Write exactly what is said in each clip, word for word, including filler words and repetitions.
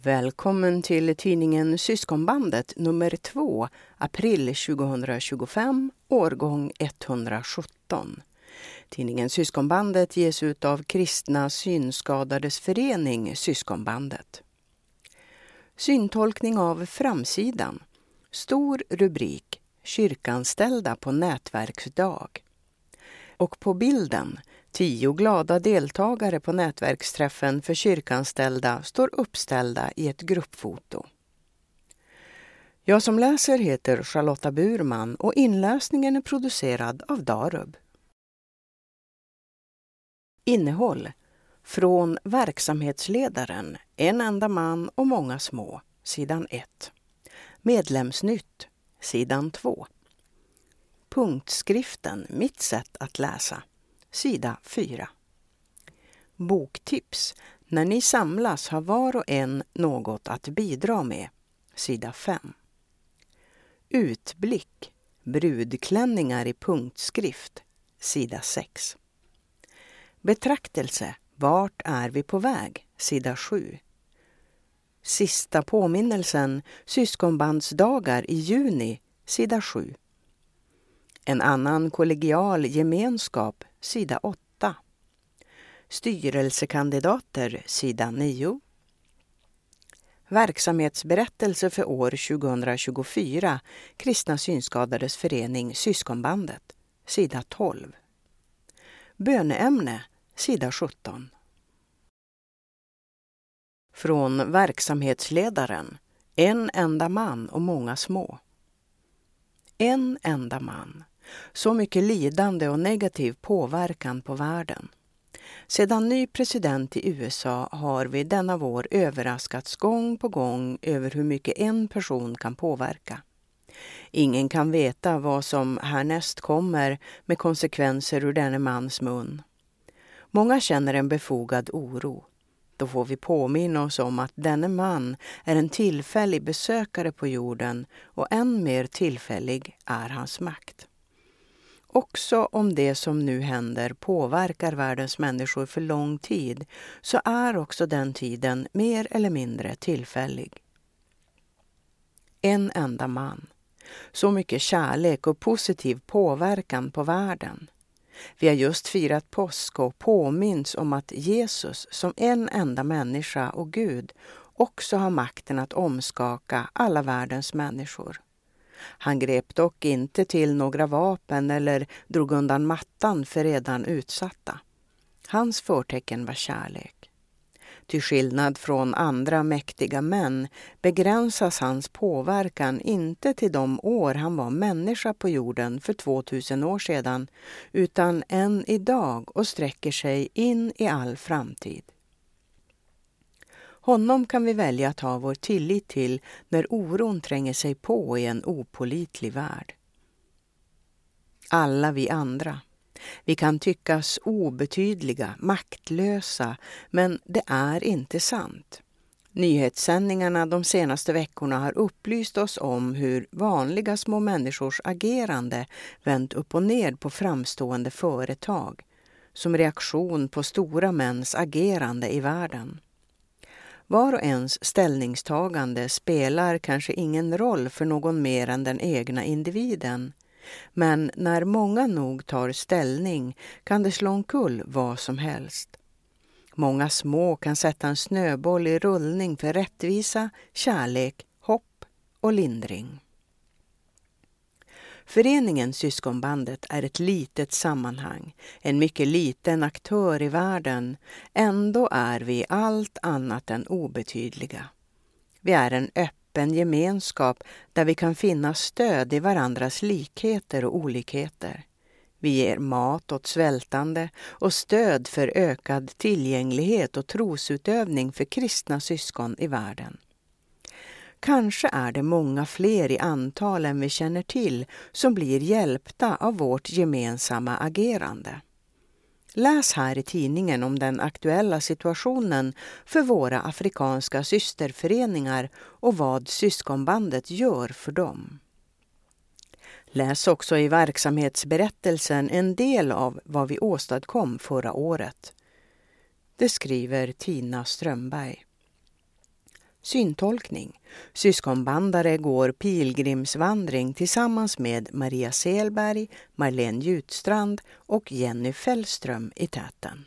Välkommen till tidningen Syskonbandet nummer två, april tjugohundratjugofem, årgång etthundrasjutton. Tidningen Syskonbandet ges ut av Kristna synskadades förening Syskonbandet. Syntolkning av framsidan. Stor rubrik: Kyrkanställda på nätverksdag. Och på bilden, tio glada deltagare på nätverksträffen för kyrkanställda står uppställda i ett gruppfoto. Jag som läser heter Charlotta Burman och inläsningen är producerad av Darub. Innehåll: från verksamhetsledaren, en enda man och många små, sidan ett. Medlemsnytt, sidan två. Punktskriften, mitt sätt att läsa, sida fyra. Boktips, när ni samlas har var och en något att bidra med, sida fem. Utblick, brudklänningar i punktskrift, sida sex. Betraktelse, vart är vi på väg, sida sju. Sista påminnelsen, syskonbandsdagar i juni, sida sju. En annan kollegial gemenskap, sida åtta. Styrelsekandidater, sida nio. Verksamhetsberättelse för år tjugohundratjugofyra, Kristna synskadades förening Syskonbandet, sida tolv. Böneämne, sida sjutton. Från verksamhetsledaren, en enda man och många små. En enda man. Så mycket lidande och negativ påverkan på världen. Sedan ny president i U S A har vi denna vår överraskats gång på gång över hur mycket en person kan påverka. Ingen kan veta vad som härnäst kommer med konsekvenser ur denne mans mun. Många känner en befogad oro. Då får vi påminna oss om att denne man är en tillfällig besökare på jorden och än mer tillfällig är hans makt. Också om det som nu händer påverkar världens människor för lång tid, så är också den tiden mer eller mindre tillfällig. En enda man. Så mycket kärlek och positiv påverkan på världen. Vi har just firat påsk och påminns om att Jesus som en enda människa och Gud också har makten att omskaka alla världens människor. Han grep dock inte till några vapen eller drog undan mattan för redan utsatta. Hans förtecken var kärlek. Till skillnad från andra mäktiga män begränsas hans påverkan inte till de år han var människa på jorden för tvåtusen år sedan, utan än idag och sträcker sig in i all framtid. Honom kan vi välja att ha vår tillit till när oron tränger sig på i en opålitlig värld. Alla vi andra. Vi kan tyckas obetydliga, maktlösa, men det är inte sant. Nyhetssändningarna de senaste veckorna har upplyst oss om hur vanliga små människors agerande vänt upp och ned på framstående företag, som reaktion på stora mäns agerande i världen. Var och ens ställningstagande spelar kanske ingen roll för någon mer än den egna individen. Men när många nog tar ställning kan det slå omkull vad som helst. Många små kan sätta en snöboll i rullning för rättvisa, kärlek, hopp och lindring. Föreningen Syskonbandet är ett litet sammanhang, en mycket liten aktör i världen. Ändå är vi allt annat än obetydliga. Vi är en öppen gemenskap där vi kan finna stöd i varandras likheter och olikheter. Vi ger mat åt svältande och stöd för ökad tillgänglighet och trosutövning för kristna syskon i världen. Kanske är det många fler i antal än vi känner till som blir hjälpta av vårt gemensamma agerande. Läs här i tidningen om den aktuella situationen för våra afrikanska systerföreningar och vad Syskonbandet gör för dem. Läs också i verksamhetsberättelsen en del av vad vi åstadkom förra året. Det skriver Tina Strömberg. Syntolkning. Syskonbandare går pilgrimsvandring tillsammans med Maria Selberg, Marlene Jutstrand och Jenny Fällström i täten.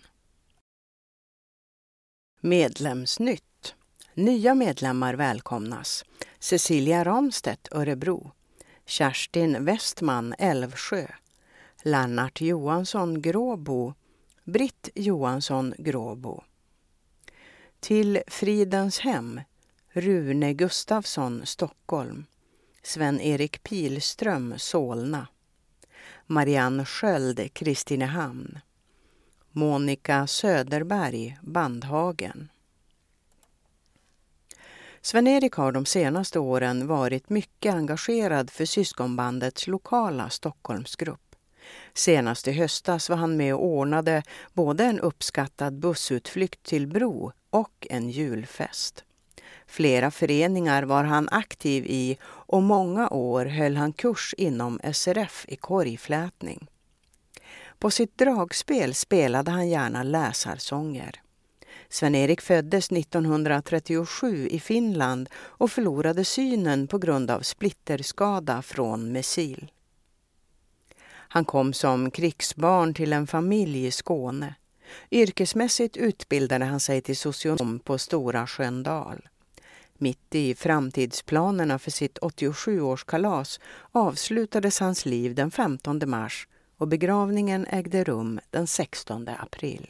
Medlemsnytt. Nya medlemmar välkomnas. Cecilia Ramstedt, Örebro. Kerstin Westman, Älvsjö. Lennart Johansson, Gråbo. Britt Johansson, Gråbo. Till Fridens hem. Rune Gustafsson, Stockholm. Sven-Erik Pilström, Solna. Marianne Sköld, Kristinehamn. Monica Söderberg, Bandhagen. Sven-Erik har de senaste åren varit mycket engagerad för syskonbandets lokala Stockholmsgrupp. Senast i höstas var han med och ordnade både en uppskattad bussutflykt till Bro och en julfest. Flera föreningar var han aktiv i och många år höll han kurs inom S R F i korgflätning. På sitt dragspel spelade han gärna läsarsånger. Sven-Erik föddes nittonhundratrettiosju i Finland och förlorade synen på grund av splitterskada från missil. Han kom som krigsbarn till en familj i Skåne. Yrkesmässigt utbildade han sig till socionom på Stora Sköndal. Mitt i framtidsplanerna för sitt åttiosjuårskalas avslutades hans liv den femtonde mars och begravningen ägde rum den sextonde april.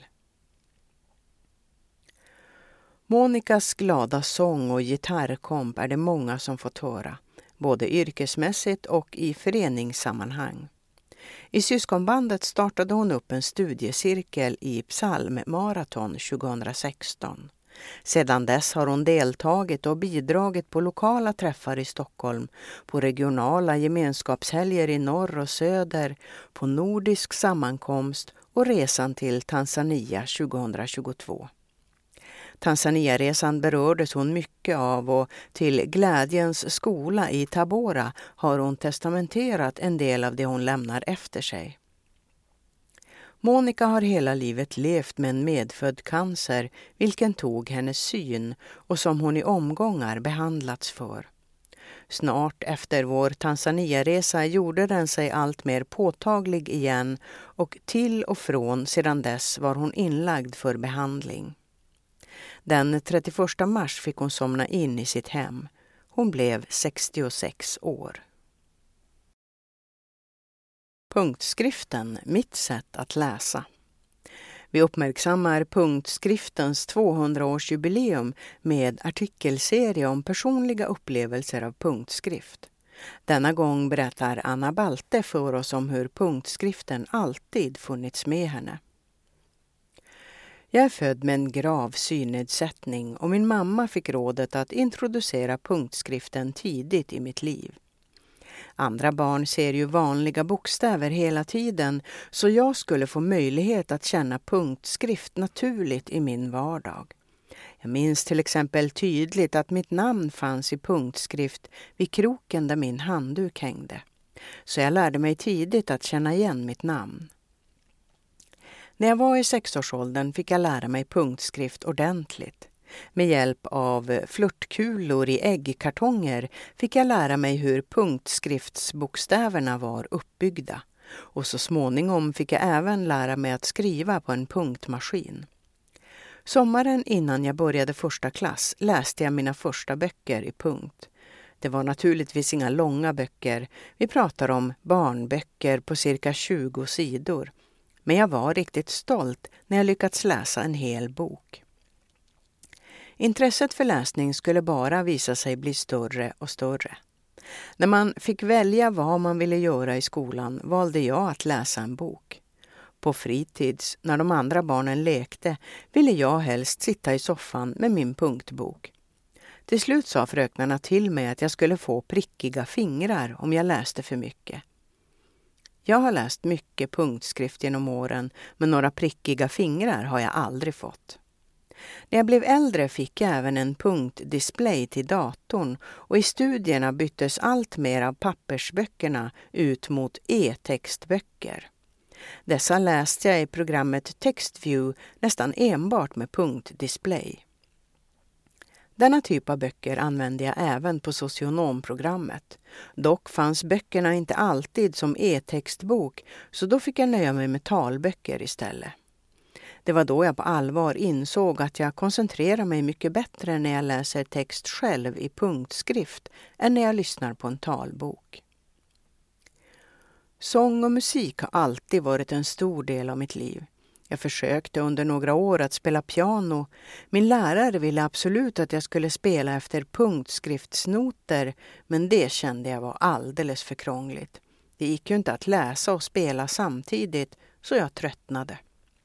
Monikas glada sång och gitarrkomp är det många som fått höra, både yrkesmässigt och i föreningssammanhang. I syskonbandet startade hon upp en studiecirkel i psalmmaraton tjugohundrasexton. Sedan dess har hon deltagit och bidragit på lokala träffar i Stockholm, på regionala gemenskapshelger i norr och söder, på nordisk sammankomst och resan till Tanzania tjugohundratjugotvå. Tanzania-resan berördes hon mycket av och till Glädjens skola i Tabora har hon testamenterat en del av det hon lämnar efter sig. Monica har hela livet levt med en medfödd cancer, vilken tog hennes syn och som hon i omgångar behandlats för. Snart efter vår Tanzania-resa gjorde den sig allt mer påtaglig igen och till och från sedan dess var hon inlagd för behandling. Den trettioförsta mars fick hon somna in i sitt hem. Hon blev sextiosex år. Punktskriften, mitt sätt att läsa. Vi uppmärksammar punktskriftens tvåhundraårsjubileum med artikelserie om personliga upplevelser av punktskrift. Denna gång berättar Anna Balte för oss om hur punktskriften alltid funnits med henne. Jag är född med en grav synnedsättning och min mamma fick rådet att introducera punktskriften tidigt i mitt liv. Andra barn ser ju vanliga bokstäver hela tiden, så jag skulle få möjlighet att känna punktskrift naturligt i min vardag. Jag minns till exempel tydligt att mitt namn fanns i punktskrift vid kroken där min handduk hängde. Så jag lärde mig tidigt att känna igen mitt namn. När jag var i sexårsåldern fick jag lära mig punktskrift ordentligt. Med hjälp av flörtkulor i äggkartonger fick jag lära mig hur punktskriftsbokstäverna var uppbyggda. Och så småningom fick jag även lära mig att skriva på en punktmaskin. Sommaren innan jag började första klass läste jag mina första böcker i punkt. Det var naturligtvis inga långa böcker. Vi pratar om barnböcker på cirka tjugo sidor. Men jag var riktigt stolt när jag lyckats läsa en hel bok. Intresset för läsning skulle bara visa sig bli större och större. När man fick välja vad man ville göra i skolan valde jag att läsa en bok. På fritids, när de andra barnen lekte, ville jag helst sitta i soffan med min punktbok. Till slut sa fröknarna till mig att jag skulle få prickiga fingrar om jag läste för mycket. Jag har läst mycket punktskrift genom åren, men några prickiga fingrar har jag aldrig fått. När jag blev äldre fick jag även en punktdisplay till datorn och i studierna byttes allt mer av pappersböckerna ut mot e-textböcker. Dessa läste jag i programmet TextView nästan enbart med punktdisplay. Denna typ av böcker använde jag även på socionomprogrammet. Dock fanns böckerna inte alltid som e-textbok, så då fick jag nöja mig med talböcker istället. Det var då jag på allvar insåg att jag koncentrerar mig mycket bättre när jag läser text själv i punktskrift än när jag lyssnar på en talbok. Sång och musik har alltid varit en stor del av mitt liv. Jag försökte under några år att spela piano. Min lärare ville absolut att jag skulle spela efter punktskriftsnoter, men det kände jag var alldeles för krångligt. Det gick ju inte att läsa och spela samtidigt, så jag tröttnade.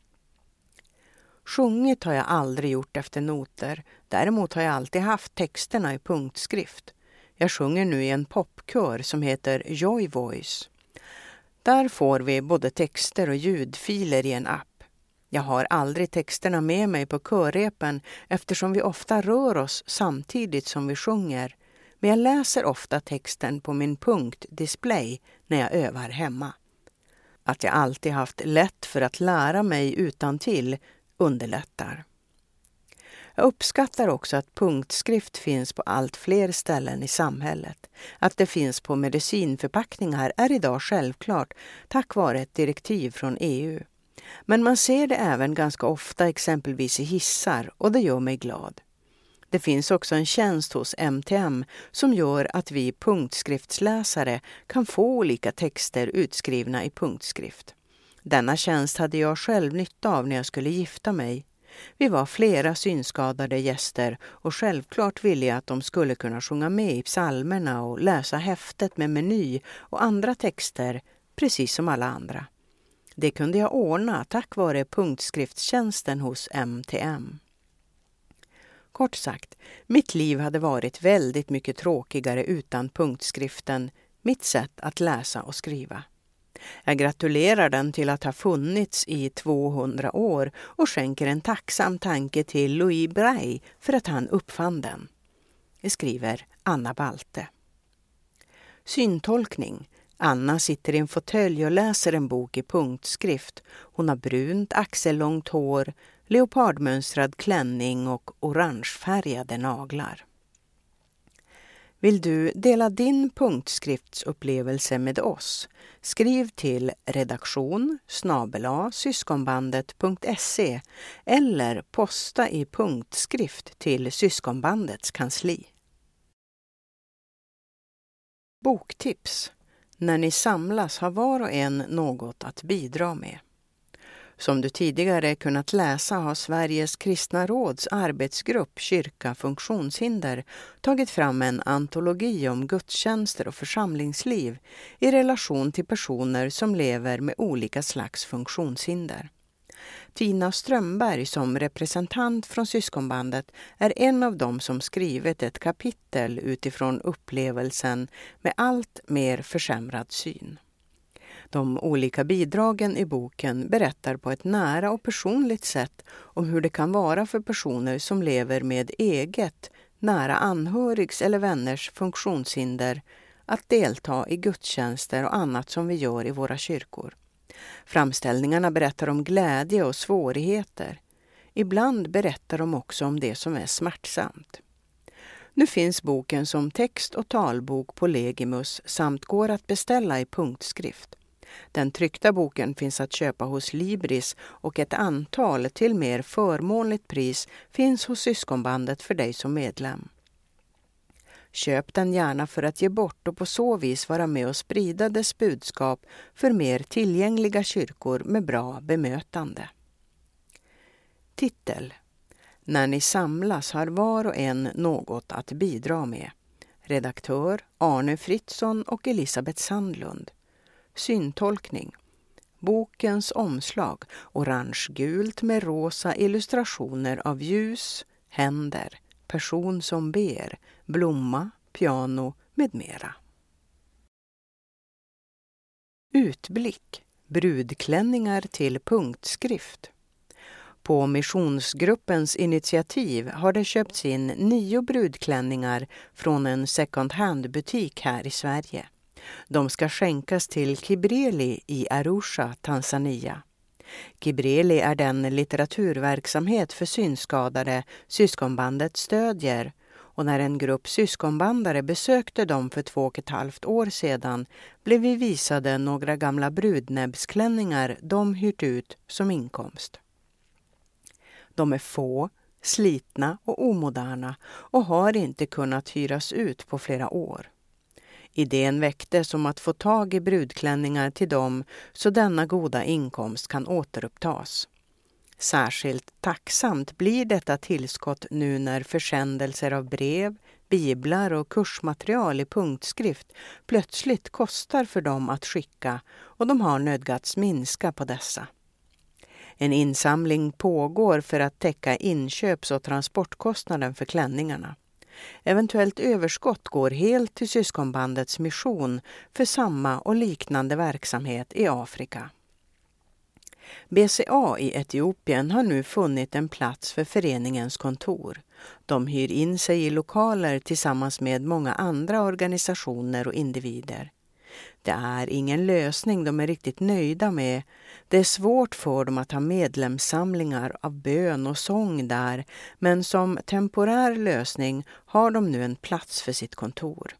Sjungit har jag aldrig gjort efter noter. Däremot har jag alltid haft texterna i punktskrift. Jag sjunger nu i en popkör som heter Joy Voice. Där får vi både texter och ljudfiler i en app. Jag har aldrig texterna med mig på körrepen eftersom vi ofta rör oss samtidigt som vi sjunger. Men jag läser ofta texten på min punktdisplay när jag övar hemma. Att jag alltid haft lätt för att lära mig utantill underlättar. Jag uppskattar också att punktskrift finns på allt fler ställen i samhället. Att det finns på medicinförpackningar är idag självklart tack vare ett direktiv från E U. Men man ser det även ganska ofta exempelvis i hissar och det gör mig glad. Det finns också en tjänst hos M T M som gör att vi punktskriftsläsare kan få olika texter utskrivna i punktskrift. Denna tjänst hade jag själv nytta av när jag skulle gifta mig. Vi var flera synskadade gäster och självklart ville jag att de skulle kunna sjunga med i psalmerna och läsa häftet med meny och andra texter, precis som alla andra. Det kunde jag ordna tack vare punktskriftstjänsten hos M T M. Kort sagt, mitt liv hade varit väldigt mycket tråkigare utan punktskriften, mitt sätt att läsa och skriva. Jag gratulerar den till att ha funnits i tvåhundra år och skänker en tacksam tanke till Louis Braille för att han uppfann den. Det skriver Anna Balte. Syntolkning. Anna sitter i en fåtölj och läser en bok i punktskrift. Hon har brunt, axellångt hår, leopardmönstrad klänning och orangefärgade naglar. Vill du dela din punktskriftsupplevelse med oss? Skriv till redaktion snabel-a syskonbandet punkt se eller posta i punktskrift till Syskonbandets kansli. Boktips. När ni samlas har var och en något att bidra med. Som du tidigare kunnat läsa har Sveriges kristna råds arbetsgrupp Kyrka funktionshinder tagit fram en antologi om gudstjänster och församlingsliv i relation till personer som lever med olika slags funktionshinder. Tina Strömberg som representant från Syskonbandet är en av dem som skrivit ett kapitel utifrån upplevelsen med allt mer försämrad syn. De olika bidragen i boken berättar på ett nära och personligt sätt om hur det kan vara för personer som lever med eget, nära anhörigs eller vänners funktionshinder att delta i gudstjänster och annat som vi gör i våra kyrkor. Framställningarna berättar om glädje och svårigheter. Ibland berättar de också om det som är smärtsamt. Nu finns boken som text- och talbok på Legimus samt går att beställa i punktskrift. Den tryckta boken finns att köpa hos Libris och ett antal till mer förmånligt pris finns hos Syskonbandet för dig som medlem. Köp den gärna för att ge bort och på så vis vara med och sprida dess budskap för mer tillgängliga kyrkor med bra bemötande. Titel. När ni samlas har var och en något att bidra med. Redaktör Arne Fritzson och Elisabeth Sandlund. Syntolkning. Bokens omslag orange-gult med rosa illustrationer av ljus, händer, person som ber, blomma, piano med mera. Utblick. Brudklänningar till punktskrift. På missionsgruppens initiativ har det köpts in nio brudklänningar från en second hand-butik här i Sverige. De ska skänkas till Kibreli i Arusha, Tanzania. Kibreli är den litteraturverksamhet för synskadade Syskonbandet stödjer Och när en grupp syskonbandare besökte dem för två och ett halvt år sedan blev vi visade några gamla brudnäbbsklänningar de hyrt ut som inkomst. De är få, slitna och omoderna och har inte kunnat hyras ut på flera år. Idén väcktes om att få tag i brudklänningar till dem så denna goda inkomst kan återupptas. Särskilt tacksamt blir detta tillskott nu när försändelser av brev, biblar och kursmaterial i punktskrift plötsligt kostar för dem att skicka och de har nödgats minska på dessa. En insamling pågår för att täcka inköps- och transportkostnaden för klänningarna. Eventuellt överskott går helt till syskonbandets mission för samma och liknande verksamhet i Afrika. B C A i Etiopien har nu funnit en plats för föreningens kontor. De hyr in sig i lokaler tillsammans med många andra organisationer och individer. Det är ingen lösning de är riktigt nöjda med. Det är svårt för dem att ha medlemssamlingar av bön och sång där, men som temporär lösning har de nu en plats för sitt kontor.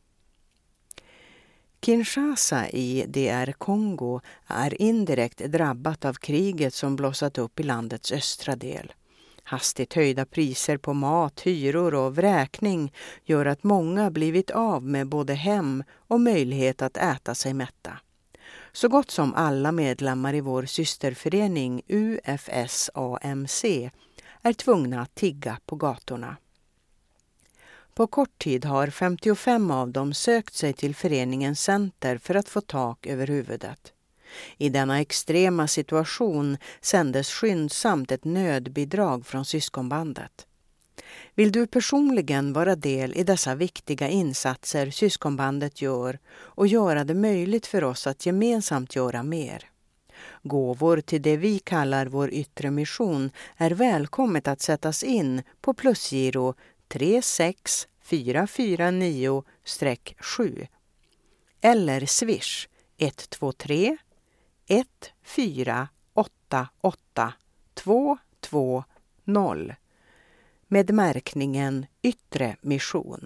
Kinshasa i D R Kongo är indirekt drabbat av kriget som blossat upp i landets östra del. Hastigt höjda priser på mat, hyror och vräkning gör att många blivit av med både hem och möjlighet att äta sig mätta. Så gott som alla medlemmar i vår systerförening U F S A M C är tvungna att tigga på gatorna. På kort tid har femtiofem av dem sökt sig till föreningens center för att få tak över huvudet. I denna extrema situation sändes skyndsamt ett nödbidrag från syskonbandet. Vill du personligen vara del i dessa viktiga insatser syskonbandet gör och göra det möjligt för oss att gemensamt göra mer? Gåvor till det vi kallar vår yttre mission är välkommet att sättas in på plusgiro tre sex fyra fyra nio sju eller swish ett två tre ett fyra åtta åtta två två noll med märkningen Yttre mission.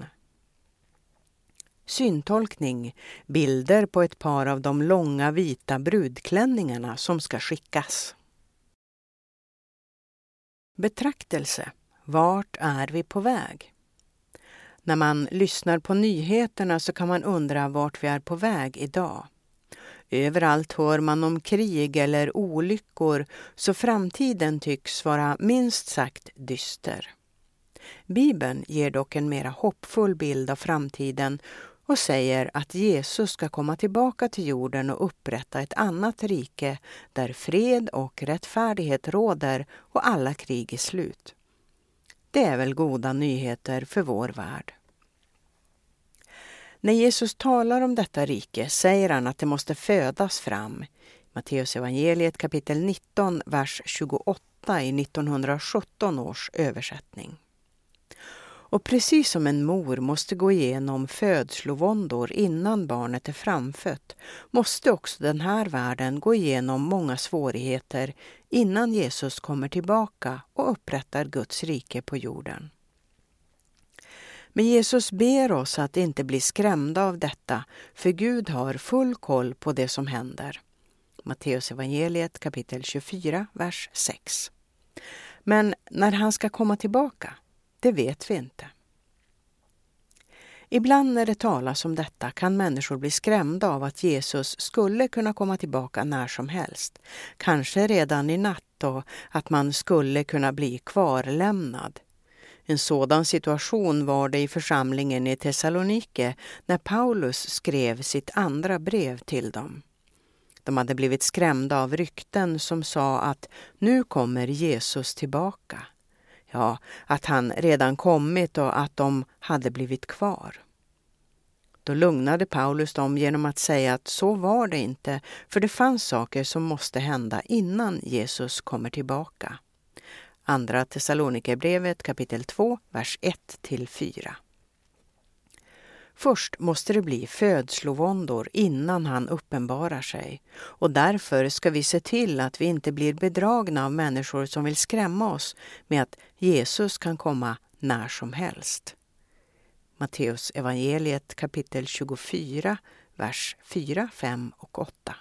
Syntolkning, bilder på ett par av de långa vita brudklänningarna som ska skickas. Betraktelse. Vart är vi på väg? När man lyssnar på nyheterna så kan man undra vart vi är på väg idag. Överallt hör man om krig eller olyckor, så framtiden tycks vara minst sagt dyster. Bibeln ger dock en mera hoppfull bild av framtiden och säger att Jesus ska komma tillbaka till jorden och upprätta ett annat rike där fred och rättfärdighet råder och alla krig är slut. Det är väl goda nyheter för vår värld. När Jesus talar om detta rike säger han att det måste födas fram. Matteus evangeliet kapitel nitton, vers tjugoåtta i nittonhundrasjutton års översättning. Och precis som en mor måste gå igenom födslovåndor innan barnet är framfött, måste också den här världen gå igenom många svårigheter innan Jesus kommer tillbaka och upprättar Guds rike på jorden. Men Jesus ber oss att inte bli skrämda av detta, för Gud har full koll på det som händer. Matteus evangeliet kapitel tjugofyra, vers sex. Men när han ska komma tillbaka, det vet vi inte. Ibland när det talas om detta kan människor bli skrämda av att Jesus skulle kunna komma tillbaka när som helst. Kanske redan i natt, och att man skulle kunna bli kvarlämnad. En sådan situation var det i församlingen i Thessalonike när Paulus skrev sitt andra brev till dem. De hade blivit skrämda av rykten som sa att nu kommer Jesus tillbaka. Ja, att han redan kommit och att de hade blivit kvar. Då lugnade Paulus dem genom att säga att så var det inte, för det fanns saker som måste hända innan Jesus kommer tillbaka. Andra Thessalonikerbrevet kapitel två, vers ett till fyra. Först måste det bli födslovåndor innan han uppenbarar sig, och därför ska vi se till att vi inte blir bedragna av människor som vill skrämma oss med att Jesus kan komma när som helst. Matteus evangeliet kapitel tjugofyra, vers fyra, fem och åtta.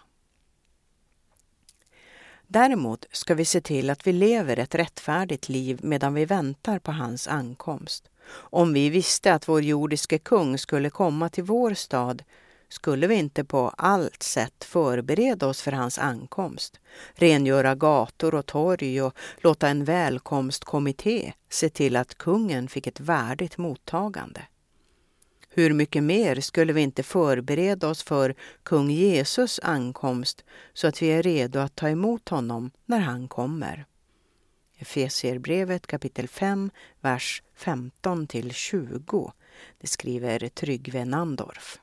Däremot ska vi se till att vi lever ett rättfärdigt liv medan vi väntar på hans ankomst. Om vi visste att vår jordiske kung skulle komma till vår stad, skulle vi inte på allt sätt förbereda oss för hans ankomst, rengöra gator och torg och låta en välkomstkommitté se till att kungen fick ett värdigt mottagande. Hur mycket mer skulle vi inte förbereda oss för kung Jesus ankomst så att vi är redo att ta emot honom när han kommer. Efesierbrevet kapitel fem, vers femton till tjugo. Det skriver Tryggve Nandorf.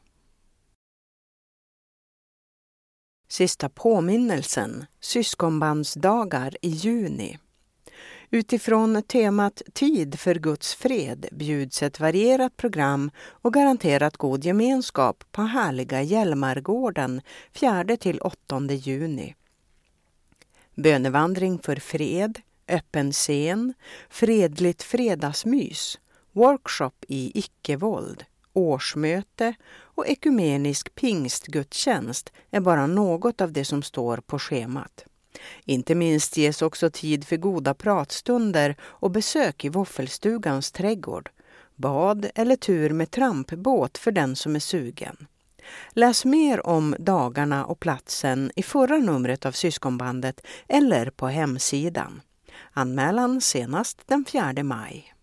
Sista påminnelsen, syskonbandsdagar i juni. Utifrån temat Tid för Guds fred bjuds ett varierat program och garanterat god gemenskap på härliga Hjälmargården fjärde till åttonde juni. Bönevandring för fred, öppen scen, fredligt fredagsmys, workshop i icke-våld, årsmöte och ekumenisk pingstgudstjänst är bara något av det som står på schemat. Inte minst ges också tid för goda pratstunder och besök i Våffelstugans trädgård, bad eller tur med trampbåt för den som är sugen. Läs mer om dagarna och platsen i förra numret av Syskonbandet eller på hemsidan. Anmälan senast den fjärde maj.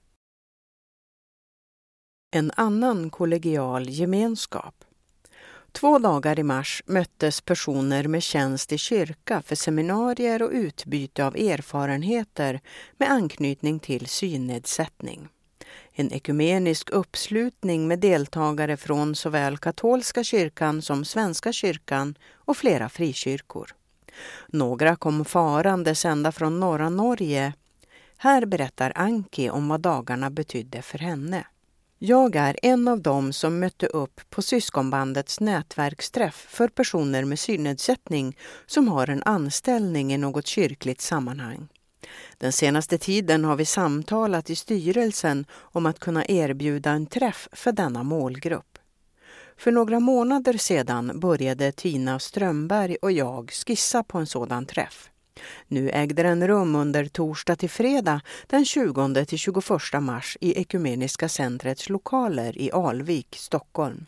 En annan kollegial gemenskap. Två dagar i mars möttes personer med tjänst i kyrka för seminarier och utbyte av erfarenheter med anknytning till synnedsättning. En ekumenisk uppslutning med deltagare från såväl katolska kyrkan som svenska kyrkan och flera frikyrkor. Några kom farandes ända från norra Norge. Här berättar Anki om vad dagarna betydde för henne. Jag är en av dem som mötte upp på Syskonbandets nätverksträff för personer med synnedsättning som har en anställning i något kyrkligt sammanhang. Den senaste tiden har vi samtalat i styrelsen om att kunna erbjuda en träff för denna målgrupp. För några månader sedan började Tina Strömberg och jag skissa på en sådan träff. Nu ägde den rum under torsdag till fredag den tjugonde till tjugoförsta mars i Ekumeniska centrets lokaler i Alvik, Stockholm.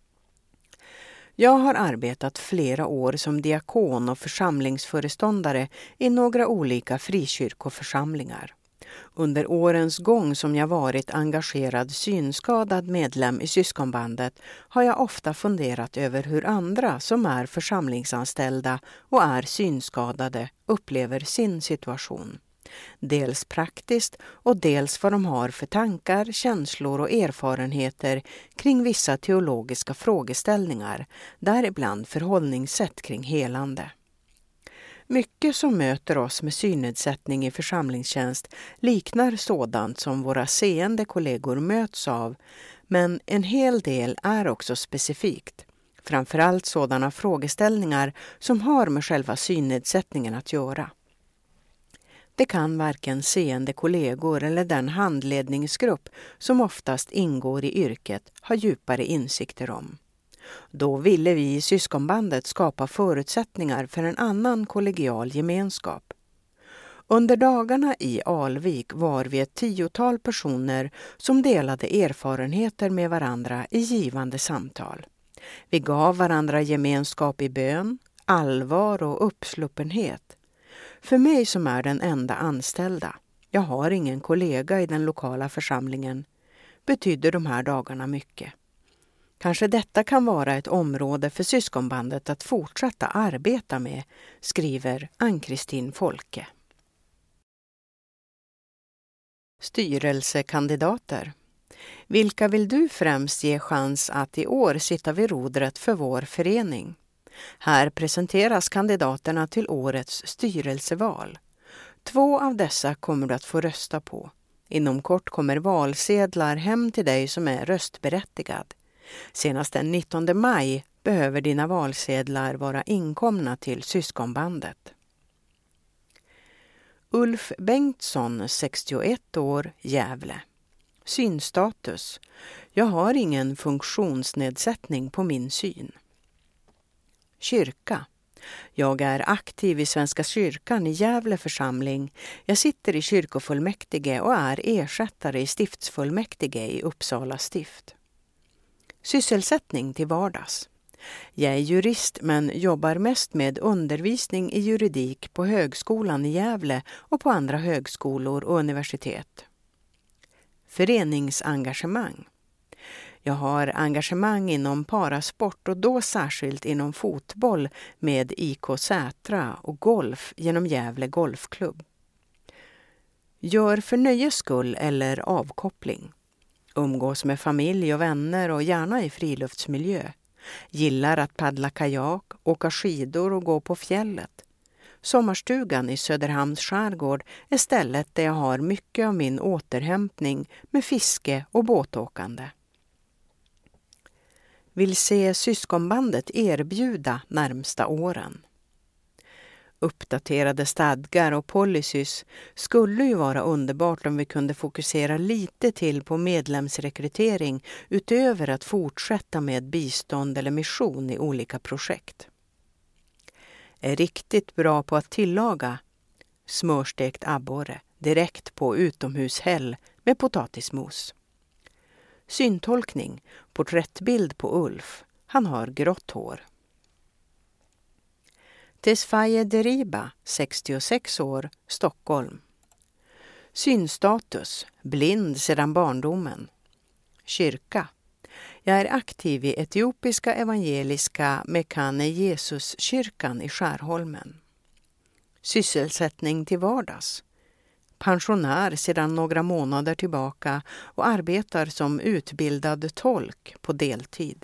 Jag har arbetat flera år som diakon och församlingsföreståndare i några olika frikyrkoförsamlingar. Under årens gång som jag varit engagerad synskadad medlem i Syskonbandet har jag ofta funderat över hur andra som är församlingsanställda och är synskadade upplever sin situation. Dels praktiskt och dels vad de har för tankar, känslor och erfarenheter kring vissa teologiska frågeställningar, däribland förhållningssätt kring helande. Mycket som möter oss med synnedsättning i församlingstjänst liknar sådant som våra seende kollegor möts av, men en hel del är också specifikt. Framförallt sådana frågeställningar som har med själva synnedsättningen att göra. Det kan varken seende kollegor eller den handledningsgrupp som oftast ingår i yrket ha djupare insikter om. Då ville vi i Syskonbandet skapa förutsättningar för en annan kollegial gemenskap. Under dagarna i Alvik var vi ett tiotal personer som delade erfarenheter med varandra i givande samtal. Vi gav varandra gemenskap i bön, allvar och uppsluppenhet. För mig som är den enda anställda, jag har ingen kollega i den lokala församlingen, betyder de här dagarna mycket. Kanske detta kan vara ett område för Syskonbandet att fortsätta arbeta med, skriver Ann-Kristin Folke. Styrelsekandidater. Vilka vill du främst ge chans att i år sitta vid rodret för vår förening? Här presenteras kandidaterna till årets styrelseval. Två av dessa kommer du att få rösta på. Inom kort kommer valsedlar hem till dig som är röstberättigad. Senast den nittonde maj behöver dina valsedlar vara inkomna till Syskonbandet. Ulf Bengtsson, sextioett år, Gävle. Synstatus. Jag har ingen funktionsnedsättning på min syn. Kyrka. Jag är aktiv i Svenska kyrkan i Gävle församling. Jag sitter i kyrkofullmäktige och är ersättare i stiftsfullmäktige i Uppsala stift. Sysselsättning till vardags. Jag är jurist men jobbar mest med undervisning i juridik på högskolan i Gävle och på andra högskolor och universitet. Föreningsengagemang. Jag har engagemang inom parasport och då särskilt inom fotboll med I K Sätra och golf genom Gävle golfklubb. Gör för nöjes skull eller avkoppling. Umgås med familj och vänner och gärna i friluftsmiljö. Gillar att paddla kajak, åka skidor och gå på fjället. Sommarstugan i Söderhamns skärgård är stället där jag har mycket av min återhämtning med fiske och båtåkande. Vill se syskonbandet erbjuda närmsta åren. Uppdaterade stadgar och policies skulle ju vara underbart om vi kunde fokusera lite till på medlemsrekrytering utöver att fortsätta med bistånd eller mission i olika projekt. Är riktigt bra på att tillaga smörstekt abborre direkt på utomhushäll med potatismos. Syntolkning, porträttbild på Ulf. Han har grått hår. Tesfaye Deriba, sextiosex år, Stockholm. Synstatus, blind sedan barndomen. Kyrka. Jag är aktiv i etiopiska evangeliska Mekane Jesus-kyrkan i Skärholmen. Sysselsättning till vardags. Pensionär sedan några månader tillbaka och arbetar som utbildad tolk på deltid.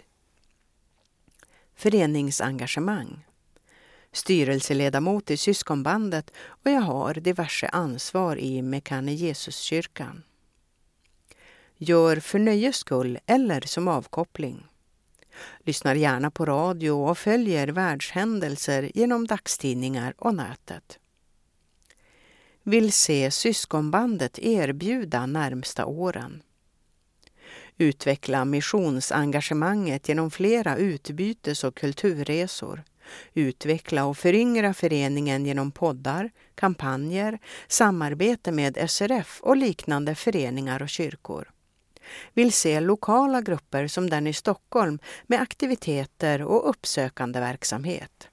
Föreningsengagemang. Styrelseledamot i syskonbandet och jag har diverse ansvar i Mekane Jesus-kyrkan. Gör för nöjes skull eller som avkoppling. Lyssnar gärna på radio och följer världshändelser genom dagstidningar och nätet. Vill se syskonbandet erbjuda närmsta åren. Utveckla missionsengagemanget genom flera utbytes- och kulturresor. Utveckla och föryngra föreningen genom poddar, kampanjer, samarbete med S R F och liknande föreningar och kyrkor. Vill se lokala grupper som den i Stockholm med aktiviteter och uppsökande verksamhet.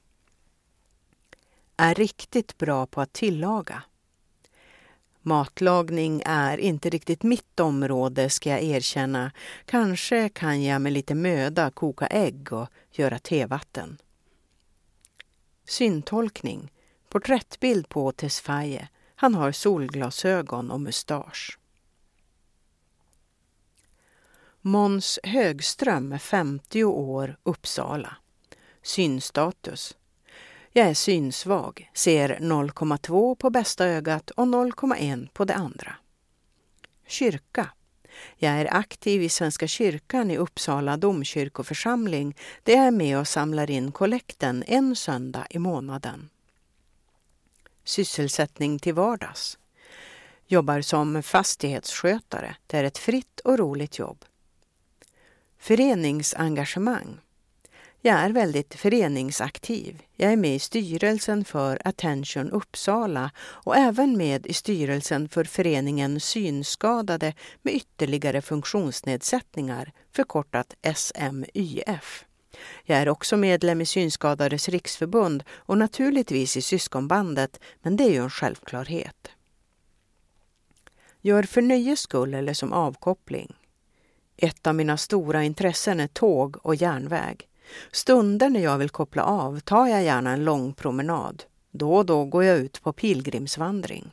Är riktigt bra på att tillaga. Matlagning är inte riktigt mitt område, ska jag erkänna. Kanske kan jag med lite möda koka ägg och göra tevatten. Syntolkning. Porträttbild på Tesfaye. Han har solglasögon och mustasch. Måns Högström, femtio år, Uppsala. Synstatus. Jag är synsvag, ser noll komma två på bästa ögat och noll komma ett på det andra. Kyrka. Jag är aktiv i Svenska kyrkan i Uppsala domkyrkoförsamling där jag är med och samlar in kollekten en söndag i månaden. Sysselsättning till vardags. Jobbar som fastighetsskötare. Det är ett fritt och roligt jobb. Föreningsengagemang. Jag är väldigt föreningsaktiv. Jag är med i styrelsen för Attention Uppsala och även med i styrelsen för föreningen Synskadade med ytterligare funktionsnedsättningar, förkortat S M Y F. Jag är också medlem i Synskadades riksförbund och naturligtvis i syskonbandet, men det är ju en självklarhet. Gör för nöjes skull eller som avkoppling. Ett av mina stora intressen är tåg och järnväg. Stunder när jag vill koppla av tar jag gärna en lång promenad. Då och då går jag ut på pilgrimsvandring.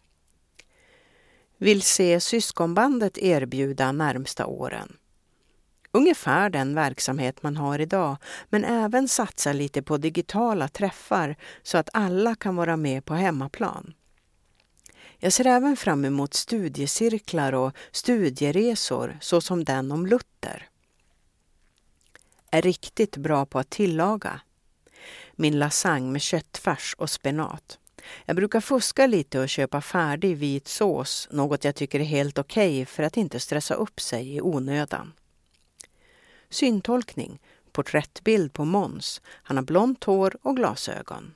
Vill se syskonbandet erbjuda närmsta åren. Ungefär den verksamhet man har idag, men även satsa lite på digitala träffar så att alla kan vara med på hemmaplan. Jag ser även fram emot studiecirklar och studieresor såsom den om Luther. Är riktigt bra på att tillaga. Min lasagne med köttfärs och spenat. Jag brukar fuska lite och köpa färdig vit sås, något jag tycker är helt okej för att inte stressa upp sig i onödan. Syntolkning, porträttbild på Måns. Han har blont hår och glasögon.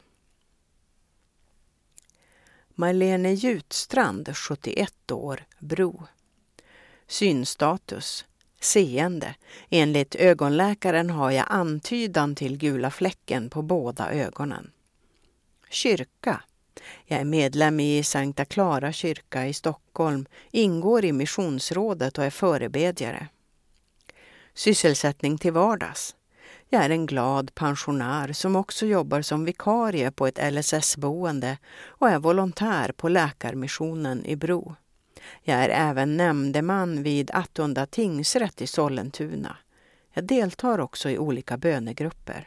Marlene Jutstrand, sjuttioett år, Bro. Synstatus, seende. Enligt ögonläkaren har jag antydan till gula fläcken på båda ögonen. Kyrka. Jag är medlem i Sankta Clara kyrka i Stockholm, ingår i missionsrådet och är förebedjare. Sysselsättning till vardags. Jag är en glad pensionär som också jobbar som vikarie på ett L S S-boende och är volontär på Läkarmissionen i Bro. Jag är även nämndeman vid Attunda tingsrätt i Sollentuna. Jag deltar också i olika bönegrupper.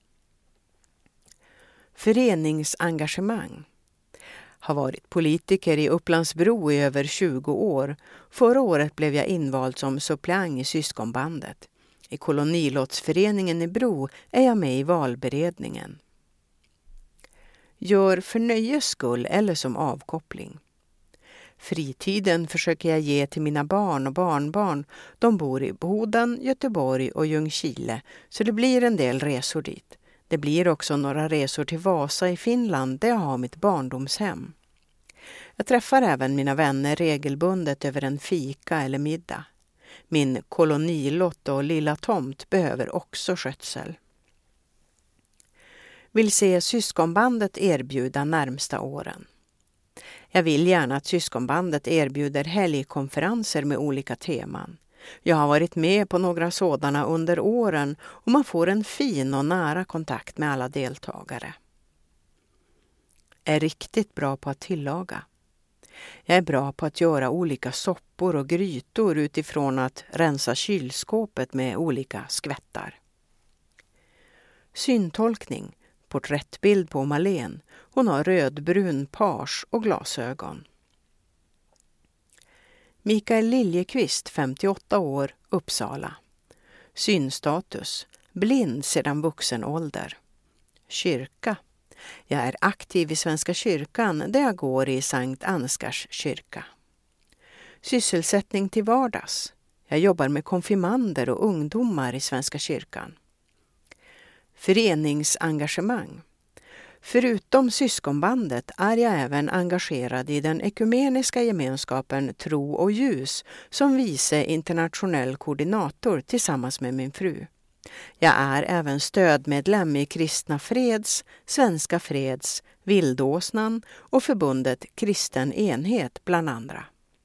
Föreningsengagemang. Har varit politiker i Upplandsbro i över tjugo år. Förra året blev jag invald som suppleant i syskonbandet. I kolonilottsföreningen i Bro är jag med i valberedningen. Gör för nöjes skull eller som avkoppling. Fritiden försöker jag ge till mina barn och barnbarn. De bor i Boden, Göteborg och Ljungskile, så det blir en del resor dit. Det blir också några resor till Vasa i Finland där jag har mitt barndomshem. Jag träffar även mina vänner regelbundet över en fika eller middag. Min kolonilott och lilla tomt behöver också skötsel. Vill se syskonbandet erbjuda närmsta åren. Jag vill gärna att syskonbandet erbjuder helgkonferenser med olika teman. Jag har varit med på några sådana under åren och man får en fin och nära kontakt med alla deltagare. Är riktigt bra på att tillaga. Jag är bra på att göra olika soppor och grytor utifrån att rensa kylskåpet med olika skvättar. Syntolkning, porträttbild på Marlene. Hon har rödbrun page och glasögon. Mikael Liljekvist, femtioåtta år, Uppsala. Synstatus, blind sedan vuxen ålder. Kyrka. Jag är aktiv i Svenska kyrkan där jag går i Sankt Ansgars kyrka. Sysselsättning till vardags. Jag jobbar med konfirmander och ungdomar i Svenska kyrkan. Föreningsengagemang. Förutom syskonbandet är jag även engagerad i den ekumeniska gemenskapen Tro och ljus som vice internationell koordinator tillsammans med min fru. Jag är även stödmedlem i Kristna Freds, Svenska Freds, Vildåsnan och förbundet Kristen enhet bland andra.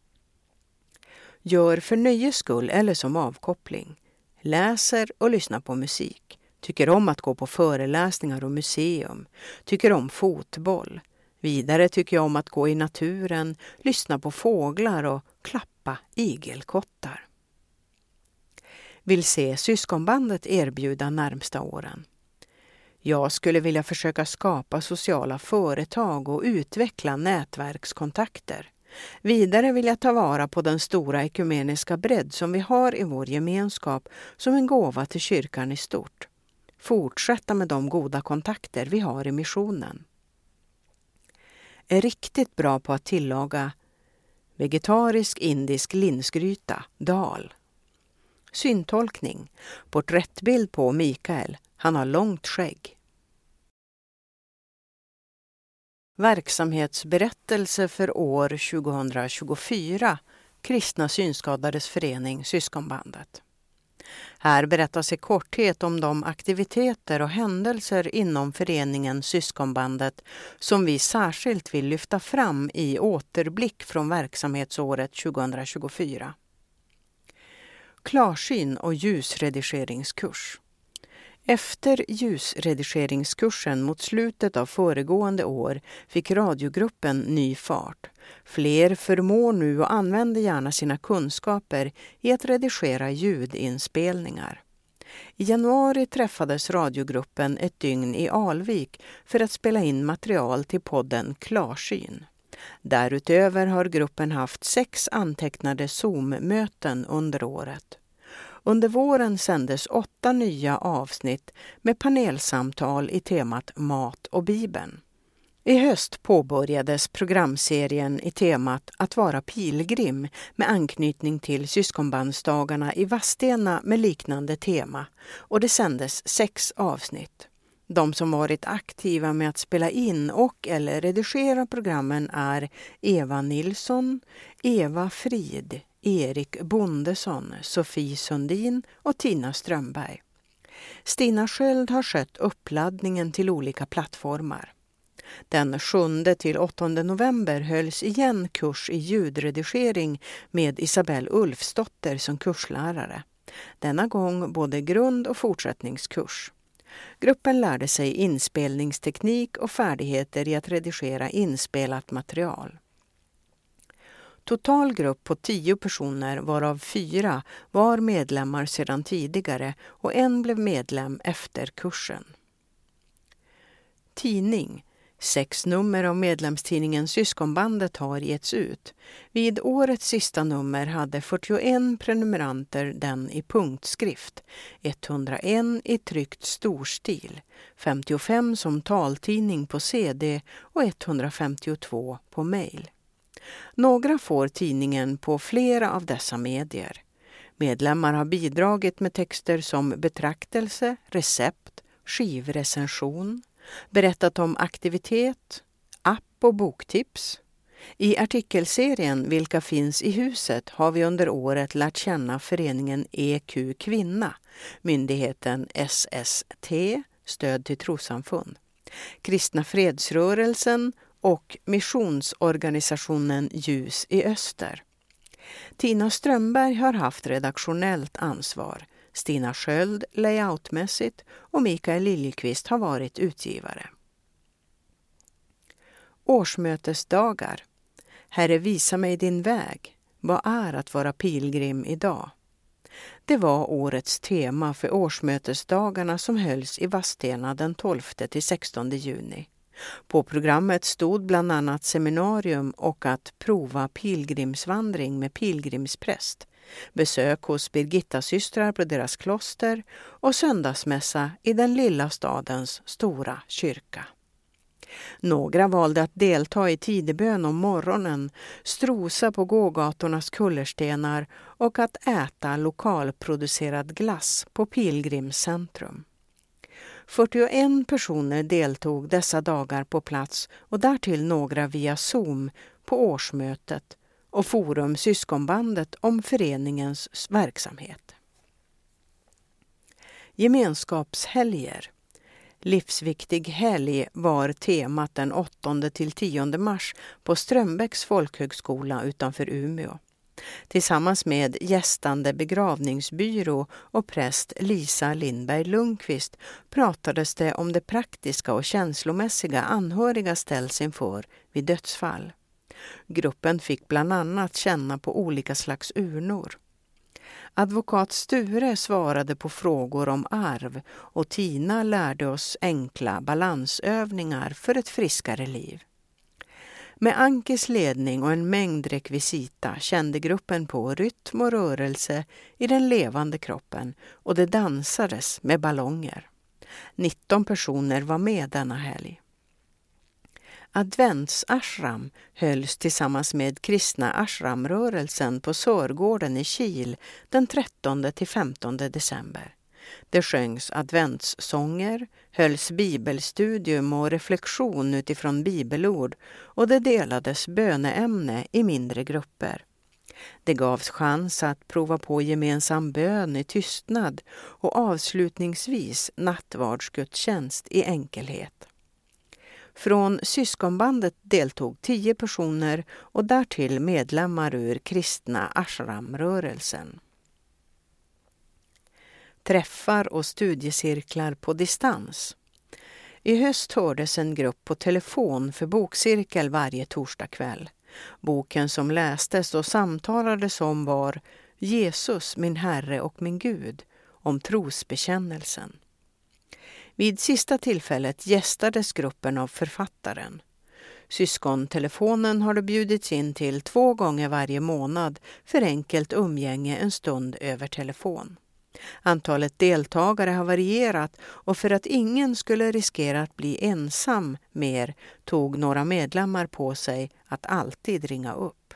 Gör för nöjes skull eller som avkoppling. Läser och lyssnar på musik. Tycker om att gå på föreläsningar och museum. Tycker om fotboll. Vidare tycker jag om att gå i naturen, lyssna på fåglar och klappa igelkottar. Vill se syskonbandet erbjuda närmsta åren. Jag skulle vilja försöka skapa sociala företag och utveckla nätverkskontakter. Vidare vill jag ta vara på den stora ekumeniska bredd som vi har i vår gemenskap som en gåva till kyrkan i stort. Fortsätta med de goda kontakter vi har i missionen. Är riktigt bra på att tillaga vegetarisk indisk linsgryta, dal. Syntolkning, porträttbild på Mikael, han har långt skägg. Verksamhetsberättelse för år tjugohundratjugofyra, Kristna synskadades förening Syskonbandet. Här berättas i korthet om de aktiviteter och händelser inom föreningen Syskonbandet som vi särskilt vill lyfta fram i återblick från verksamhetsåret tjugohundratjugofyra. Klarsyn och ljusredigeringskurs. Efter ljusredigeringskursen mot slutet av föregående år fick radiogruppen ny fart. Fler förmår nu och använder gärna sina kunskaper i att redigera ljudinspelningar. I januari träffades radiogruppen ett dygn i Alvik för att spela in material till podden Klarsyn. Därutöver har gruppen haft sex antecknade Zoom-möten under året. Under våren sändes åtta nya avsnitt med panelsamtal i temat mat och Bibeln. I höst påbörjades programserien i temat att vara pilgrim med anknytning till syskonbandsdagarna i Vadstena med liknande tema, och det sändes sex avsnitt. De som varit aktiva med att spela in och eller redigera programmen är Eva Nilsson, Eva Frid, Erik Bondesson, Sofie Sundin och Tina Strömberg. Stina Sköld har skött uppladdningen till olika plattformar. Den sjunde till åttonde november hölls igen kurs i ljudredigering med Isabelle Ulfsdotter som kurslärare. Denna gång både grund- och fortsättningskurs. Gruppen lärde sig inspelningsteknik och färdigheter i att redigera inspelat material. Total grupp på tio personer, varav fyra var medlemmar sedan tidigare och en blev medlem efter kursen. Tidning. Sex nummer av medlemstidningen Syskonbandet har getts ut. Vid årets sista nummer hade fyrtioen prenumeranter den i punktskrift, etthundraen i tryckt storstil, femtiofem som taltidning på C D och etthundrafemtiotvå på mejl. Några får tidningen på flera av dessa medier. Medlemmar har bidragit med texter som betraktelse, recept, skivrecension, berättat om aktivitet, app och boktips. I artikelserien Vilka finns i huset har vi under året lärt känna föreningen E Q Kvinna, myndigheten S S T, stöd till trossamfund, Kristna fredsrörelsen och missionsorganisationen Ljus i Öster. Tina Strömberg har haft redaktionellt ansvar. Stina Sköld layoutmässigt och Mikael Liljekvist har varit utgivare. Årsmötesdagar. Herre, visa mig din väg. Vad är att vara pilgrim idag? Det var årets tema för årsmötesdagarna som hölls i Vadstena den tolfte till sextonde juni. På programmet stod bland annat seminarium och att prova pilgrimsvandring med pilgrimspräst, besök hos Birgitta systrar på deras kloster och söndagsmässa i den lilla stadens stora kyrka. Några valde att delta i tidebön om morgonen, strosa på gågatornas kullerstenar och att äta lokalproducerad glass på Pilgrimscentrum. fyrtioen personer deltog dessa dagar på plats och därtill några via Zoom på årsmötet och forum Syskonbandet om föreningens verksamhet. Gemenskapshelger. Livsviktig helg var temat den åttonde till tionde mars på Strömbäcks folkhögskola utanför Umeå. Tillsammans med gästande begravningsbyrå och präst Lisa Lindberg Lundqvist pratades det om det praktiska och känslomässiga anhöriga ställs inför vid dödsfall. Gruppen fick bland annat känna på olika slags urnor. Advokat Sture svarade på frågor om arv och Tina lärde oss enkla balansövningar för ett friskare liv. Med Ankes ledning och en mängd rekvisita kände gruppen på rytm och rörelse i den levande kroppen och det dansades med ballonger. nitton personer var med denna helg. Adventsashram hölls tillsammans med kristna ashramrörelsen på Sörgården i Kil den trettonde till femtonde december. Det sjöngs adventssånger, hölls bibelstudium och reflektion utifrån bibelord och det delades böneämne i mindre grupper. Det gavs chans att prova på gemensam bön i tystnad och avslutningsvis nattvardsgudstjänst i enkelhet. Från Syskonbandet deltog tio personer och därtill medlemmar ur kristna ashramrörelsen. Träffar och studiecirklar på distans. I höst hördes en grupp på telefon för bokcirkel varje torsdagkväll. Boken som lästes och samtalades om var Jesus, min Herre och min Gud, om trosbekännelsen. Vid sista tillfället gästades gruppen av författaren. Syskontelefonen har det bjudits in till två gånger varje månad för enkelt umgänge en stund över telefon. Antalet deltagare har varierat och för att ingen skulle riskera att bli ensam mer tog några medlemmar på sig att alltid ringa upp.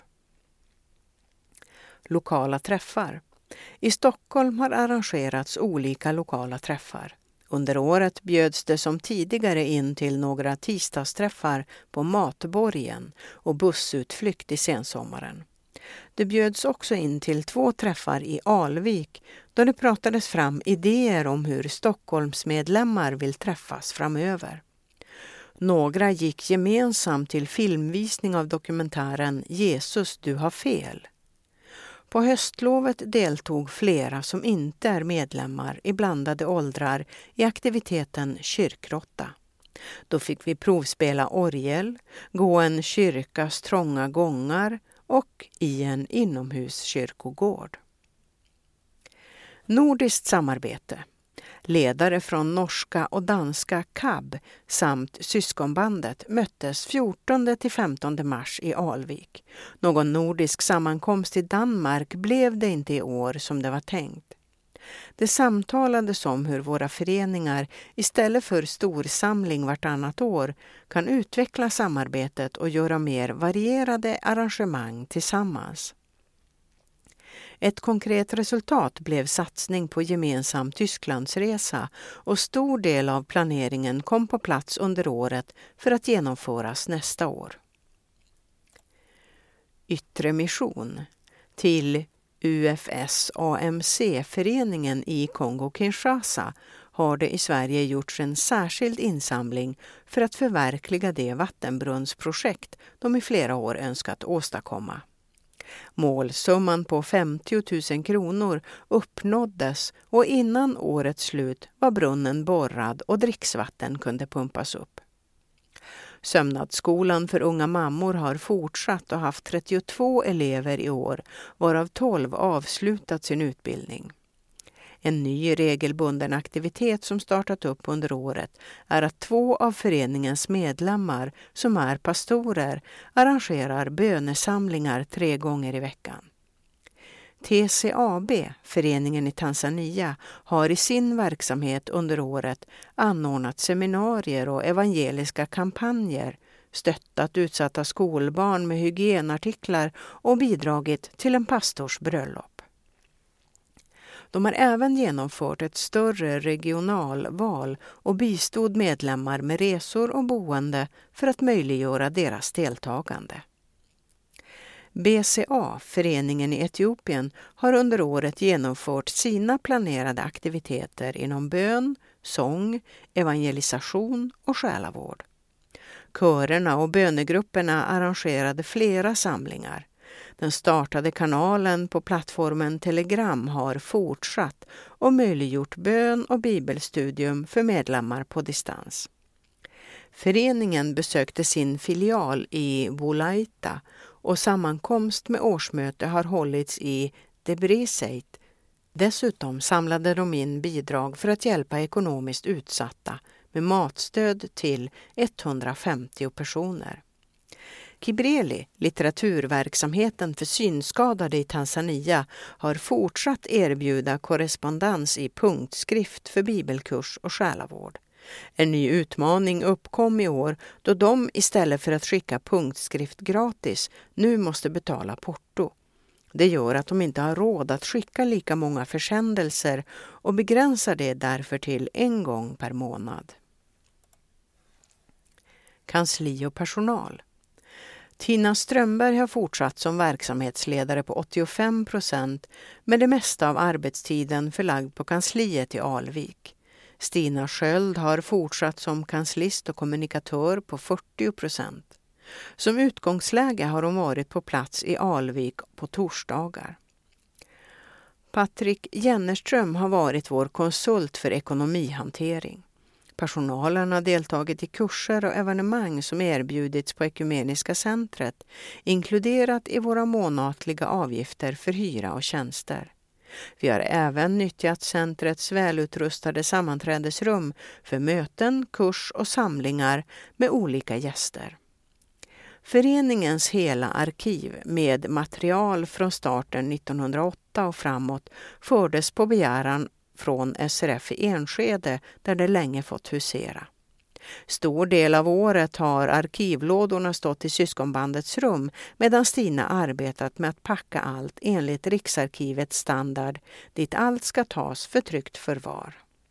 Lokala träffar. I Stockholm har arrangerats olika lokala träffar. Under året bjöds det som tidigare in till några tisdagsträffar på Matborgen och bussutflykt i sensommaren. Det bjöds också in till två träffar i Alvik då det pratades fram idéer om hur Stockholms medlemmar vill träffas framöver. Några gick gemensamt till filmvisning av dokumentären Jesus, du har fel. På höstlovet deltog flera som inte är medlemmar i blandade åldrar i aktiviteten Kyrkrotta. Då fick vi provspela orgel, gå en kyrkas trånga gångar och i en inomhuskyrkogård. Nordiskt samarbete. Ledare från norska och danska K A B samt syskonbandet möttes fjortonde till femtonde mars i Alvik. Någon nordisk sammankomst i Danmark blev det inte i år som det var tänkt. Det samtalades om hur våra föreningar istället för storsamling vartannat år kan utveckla samarbetet och göra mer varierade arrangemang tillsammans. Ett konkret resultat blev satsning på gemensam Tysklandsresa och stor del av planeringen kom på plats under året för att genomföras nästa år. Yttre mission till U F S A M C-föreningen i Kongo-Kinshasa har det i Sverige gjorts en särskild insamling för att förverkliga det vattenbrunnsprojekt de i flera år önskat åstadkomma. Målsumman på femtio tusen kronor uppnåddes och innan årets slut var brunnen borrad och dricksvatten kunde pumpas upp. Sömnadsskolan för unga mammor har fortsatt och haft trettiotvå elever i år, varav tolv avslutat sin utbildning. En ny regelbunden aktivitet som startat upp under året är att två av föreningens medlemmar som är pastorer arrangerar bönesamlingar tre gånger i veckan. T C A B, föreningen i Tanzania, har i sin verksamhet under året anordnat seminarier och evangeliska kampanjer, stöttat utsatta skolbarn med hygienartiklar och bidragit till en pastors bröllop. De har även genomfört ett större regionalval och bistod medlemmar med resor och boende för att möjliggöra deras deltagande. B C A, föreningen i Etiopien, har under året genomfört sina planerade aktiviteter inom bön, sång, evangelisation och själavård. Körerna och bönegrupperna arrangerade flera samlingar. Den startade kanalen på plattformen Telegram har fortsatt och möjliggjort bön och bibelstudium för medlemmar på distans. Föreningen besökte sin filial i Wolaita och sammankomst med årsmöte har hållits i Debrecen. Dessutom samlade de in bidrag för att hjälpa ekonomiskt utsatta med matstöd till etthundrafemtio personer. Kibreli, litteraturverksamheten för synskadade i Tanzania, har fortsatt erbjuda korrespondens i punktskrift för bibelkurs och själavård. En ny utmaning uppkom i år då de istället för att skicka punktskrift gratis nu måste betala porto. Det gör att de inte har råd att skicka lika många försändelser och begränsar det därför till en gång per månad. Kansli och personal. Tina Strömberg har fortsatt som verksamhetsledare på åttiofem procent med det mesta av arbetstiden förlagd på kansliet i Alvik. Stina Sköld har fortsatt som kanslist och kommunikatör på fyrtio procent. Som utgångsläge har hon varit på plats i Alvik på torsdagar. Patrik Jennerström har varit vår konsult för ekonomihantering. Personalen har deltagit i kurser och evenemang som erbjudits på Ekumeniska centret, inkluderat i våra månatliga avgifter för hyra och tjänster. Vi har även nyttjat centrets välutrustade sammanträdesrum för möten, kurs och samlingar med olika gäster. Föreningens hela arkiv med material från starten nittonhundraåtta och framåt fördes på begäran från S R F i Enskede där det länge fått husera. Stor del av året har arkivlådorna stått i syskonbandets rum medan Stina arbetat med att packa allt enligt Riksarkivets standard dit allt ska tas för tryggt förvar.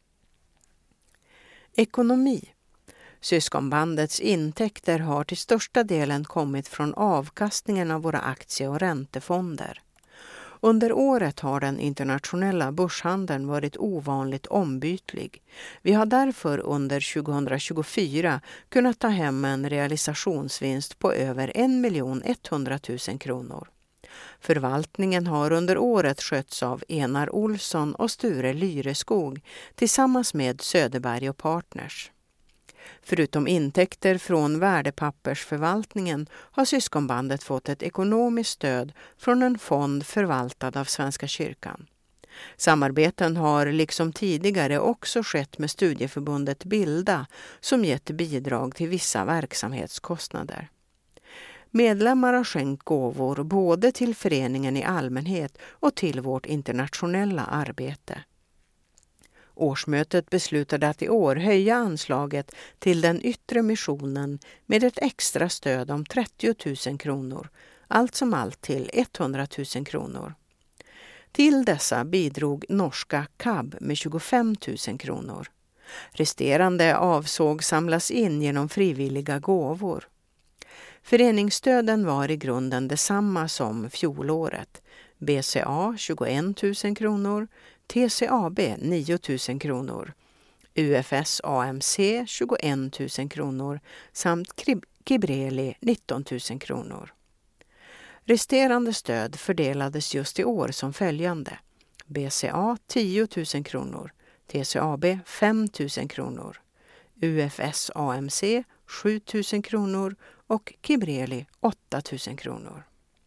Ekonomi. Syskonbandets intäkter har till största delen kommit från avkastningen av våra aktie- och räntefonder. Under året har den internationella börshandeln varit ovanligt ombytlig. Vi har därför under tjugohundratjugofyra kunnat ta hem en realisationsvinst på över en miljon etthundratusen kronor. Förvaltningen har under året skötts av Enar Olsson och Sture Lyreskog tillsammans med Söderberg och Partners. Förutom intäkter från värdepappersförvaltningen har syskonbandet fått ett ekonomiskt stöd från en fond förvaltad av Svenska kyrkan. Samarbeten har liksom tidigare också skett med studieförbundet Bilda som gett bidrag till vissa verksamhetskostnader. Medlemmar har skänkt gåvor både till föreningen i allmänhet och till vårt internationella arbete. Årsmötet beslutade att i år höja anslaget till den yttre missionen med ett extra stöd om trettio tusen kronor, allt som allt till etthundratusen kronor. Till dessa bidrog norska K A B med tjugofem tusen kronor. Resterande avsåg samlas in genom frivilliga gåvor. Föreningsstöden var i grunden detsamma som fjolåret. B C A tjugoen tusen kronor, T C A B nio tusen kronor, U F S A M C tjugoen tusen kronor samt Kibreli nitton tusen kronor. Resterande stöd fördelades just i år som följande: B C A tio tusen kronor, T C A B fem tusen kronor, U F S A M C sju tusen kronor och Kibreli åtta tusen kronor.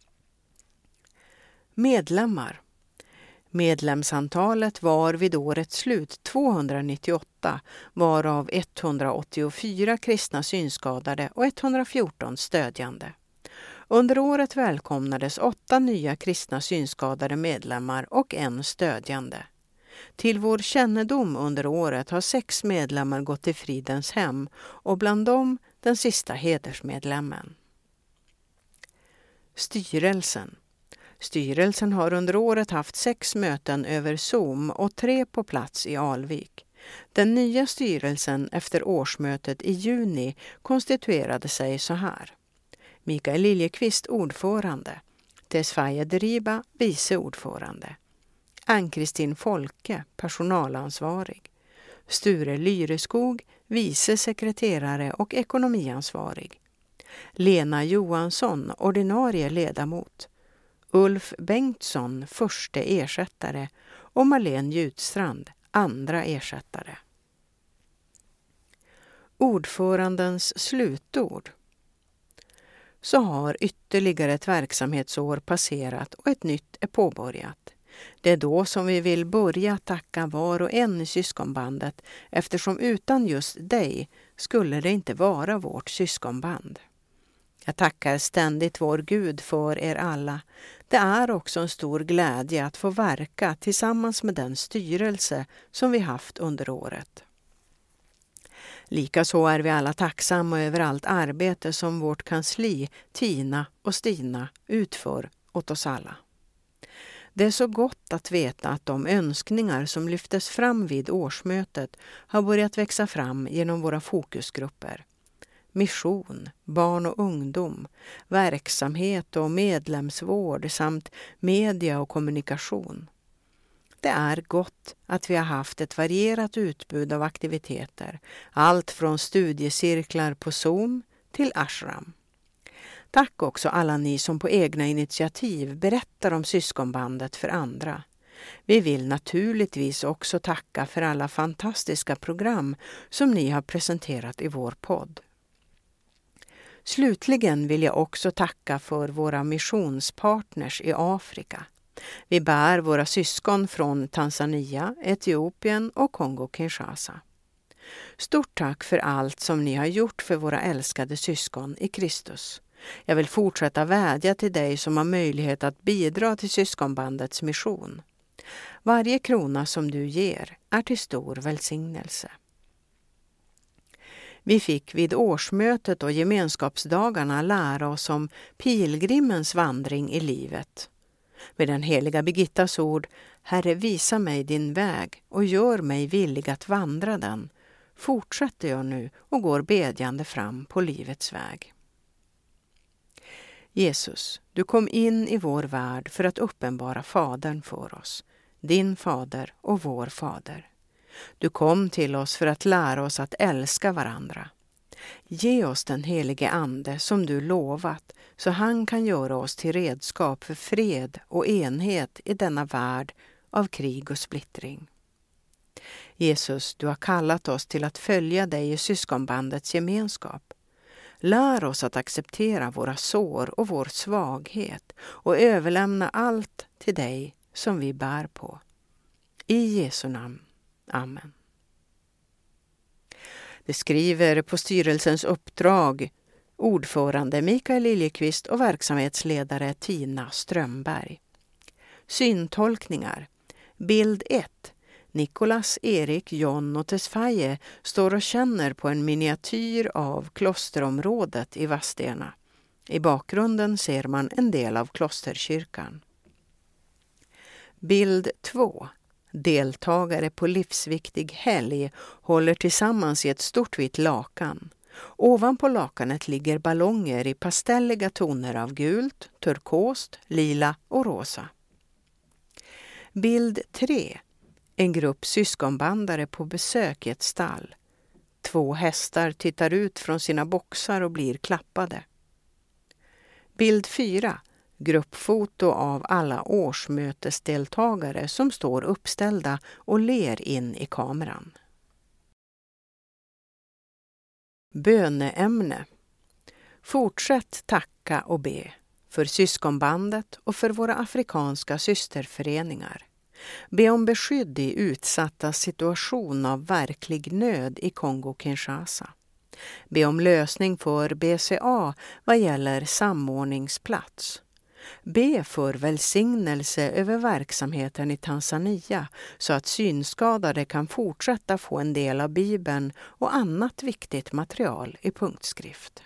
Medlemmar. Medlemsantalet var vid årets slut tvåhundranittioåtta, varav etthundraåttiofyra kristna synskadade och etthundrafjorton stödjande. Under året välkomnades åtta nya kristna synskadade medlemmar och en stödjande. Till vår kännedom under året har sex medlemmar gått till Fridens hem och bland dem den sista hedersmedlemmen. Styrelsen. Styrelsen har under året haft sex möten över Zoom och tre på plats i Alvik. Den nya styrelsen efter årsmötet i juni konstituerade sig så här: Mikael Liljeqvist ordförande, Tesfaye Deriba vice ordförande, Ann-Kristin Folke personalansvarig, Sture Lyreskog vice sekreterare och ekonomiansvarig, Lena Johansson ordinarie ledamot, Ulf Bengtsson förste ersättare och Marlene Jutstrand andra ersättare. Ordförandens slutord. Så har ytterligare ett verksamhetsår passerat och ett nytt är påbörjat. Det är då som vi vill börja tacka var och en i syskonbandet, eftersom utan just dig skulle det inte vara vårt syskonband. Jag tackar ständigt vår Gud för er alla. Det är också en stor glädje att få verka tillsammans med den styrelse som vi haft under året. Likaså är vi alla tacksamma över allt arbete som vårt kansli, Tina och Stina, utför åt oss alla. Det är så gott att veta att de önskningar som lyftes fram vid årsmötet har börjat växa fram genom våra fokusgrupper. Mission, barn och ungdom, verksamhet och medlemsvård samt media och kommunikation. Det är gott att vi har haft ett varierat utbud av aktiviteter, allt från studiecirklar på Zoom till ashram. Tack också alla ni som på egna initiativ berättar om syskonbandet för andra. Vi vill naturligtvis också tacka för alla fantastiska program som ni har presenterat i vår podd. Slutligen vill jag också tacka för våra missionspartners i Afrika. Vi bär våra syskon från Tanzania, Etiopien och Kongo-Kinshasa. Stort tack för allt som ni har gjort för våra älskade syskon i Kristus. Jag vill fortsätta vädja till dig som har möjlighet att bidra till syskonbandets mission. Varje krona som du ger är till stor välsignelse. Vi fick vid årsmötet och gemenskapsdagarna lära oss om pilgrimens vandring i livet. Med den heliga Birgittas ord, Herre, visa mig din väg och gör mig villig att vandra den, fortsätter jag nu och går bedjande fram på livets väg. Jesus, du kom in i vår värld för att uppenbara Fadern för oss, din fader och vår fader. Du kom till oss för att lära oss att älska varandra. Ge oss den helige Ande som du lovat, så han kan göra oss till redskap för fred och enhet i denna värld av krig och splittring. Jesus, du har kallat oss till att följa dig i syskonbandets gemenskap. Lär oss att acceptera våra sår och vår svaghet och överlämna allt till dig som vi bär på. I Jesu namn. Amen. Det skriver på styrelsens uppdrag ordförande Mikael Liljekvist och verksamhetsledare Tina Strömberg. Syntolkningar. Bild ett. Nicolas, Erik, John och Tesfaye står och känner på en miniatyr av klosterområdet i Vadstena. I bakgrunden ser man en del av klosterkyrkan. Bild två. Deltagare på livsviktig helg håller tillsammans i ett stort vitt lakan. Ovanpå lakanet ligger ballonger i pastelliga toner av gult, turkost, lila och rosa. Bild tre. En grupp syskonbandare på besök i ett stall. Två hästar tittar ut från sina boxar och blir klappade. Bild fyra. Gruppfoto av alla årsmötesdeltagare som står uppställda och ler in i kameran. Böneämne. Fortsätt tacka och be för syskonbandet och för våra afrikanska systerföreningar. Be om beskydd i utsatta situation av verklig nöd i Kongo-Kinshasa. Be om lösning för B C A vad gäller samordningsplats. Be för välsignelse över verksamheten i Tanzania så att synskadade kan fortsätta få en del av Bibeln och annat viktigt material i punktskrift.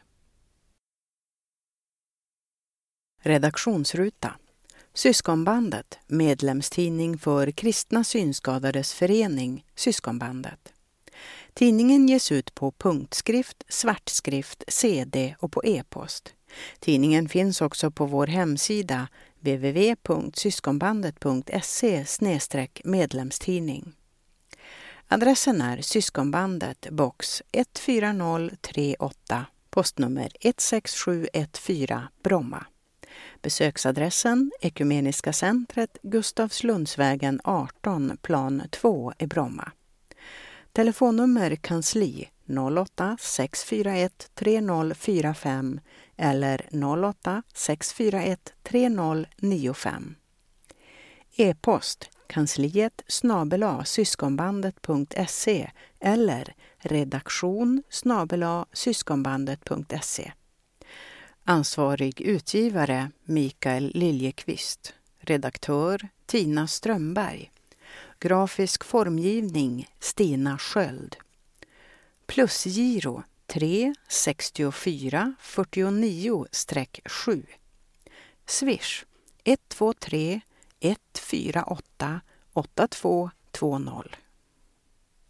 Redaktionsruta. Syskonbandet, medlemstidning för kristna synskadades förening, Syskonbandet. Tidningen ges ut på punktskrift, svartskrift, C D och på e-post. Tidningen finns också på vår hemsida w w w punkt syskonbandet punkt se slash medlemstidning. Adressen är Syskonbandet, box ett fyra noll tre åtta, postnummer ett sex sju ett fyra, Bromma. Besöksadressen Ekumeniska centret, Gustavslundsvägen arton, plan två i Bromma. Telefonnummer kansli noll åtta sex fyra ett tre noll fyra fem eller noll åtta sex fyra ett tre noll nio fem. E-post kansliet snabel-a syskonbandet punkt se eller redaktion snabel-a syskonbandet punkt se. Ansvarig utgivare Mikael Liljekvist. Redaktör Tina Strömberg. Grafisk formgivning Stina Sköld. Plusgiro tre sextiofyra fyrtionio sju. Swish ett två tre ett fyra åtta åtta två två noll.